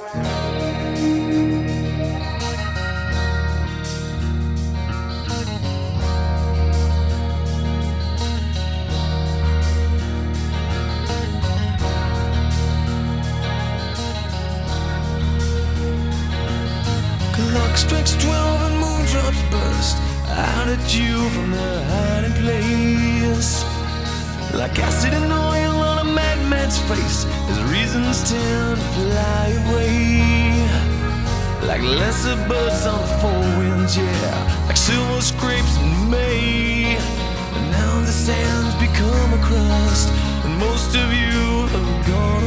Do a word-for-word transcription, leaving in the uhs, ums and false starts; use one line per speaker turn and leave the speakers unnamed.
Clock strikes twelve and moondrops burst out at you from their hiding place. Like acid and oil on a madman's face, his reasons tend to fly away. Like lesser birds on the four winds, yeah, like silver scrapes in May. And now the sand's become a crust, and most of you have gone